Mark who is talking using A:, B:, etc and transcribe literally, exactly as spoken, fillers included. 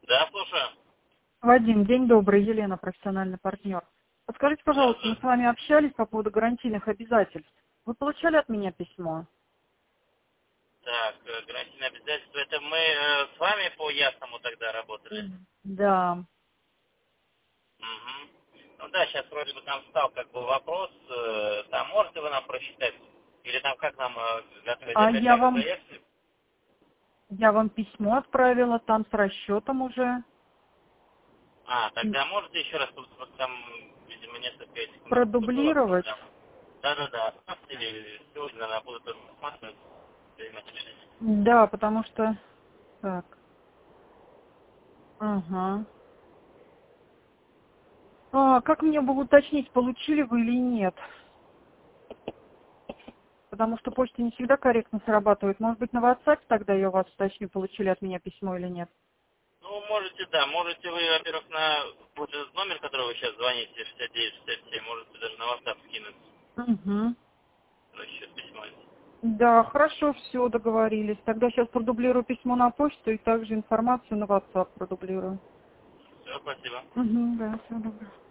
A: Да, слушаю.
B: Вадим, день добрый, Елена, профессиональный партнер. Подскажите,
A: Да,
B: пожалуйста, мы с
A: здравствуйте.
B: вами общались по поводу гарантийных обязательств. Вы получали от меня письмо?
A: Так, э, гарантийные обязательства. Это мы э, с вами по ясному тогда работали?
B: М, Да.
A: Угу. Ну да, сейчас вроде бы там стал как бы вопрос, э, там можете вы нам просчитать? Или там как нам э, готовить
B: А
A: опять
B: я
A: так же
B: вам,
A: проекты?
B: я вам письмо отправила, там с расчетом уже.
A: А,
B: М,
A: тогда можете еще раз, тут вот там, видимо, несколько этих у нас тут было
B: Продублировать?
A: проблем. Да-да-да, или сегодня, наверное, буду тоже рассматривать, принимать решение.
B: Да, потому что... Так, ага. А, как мне было уточнить, получили вы или нет? Потому что почта не всегда корректно срабатывает. Может быть, на WhatsApp тогда я у вас уточню, получили от меня письмо или нет?
A: Ну, можете, да, можете вы, во-первых, на вот этот номер, который вы сейчас звоните, шестьдесят девять шестьдесят семь, можете даже на WhatsApp скинуть
B: Угу.
A: расчет письма.
B: Да, хорошо, все, договорились. Тогда сейчас продублирую письмо на почту и также информацию на WhatsApp продублирую.
A: Все, спасибо.
B: Угу, да, всего доброго.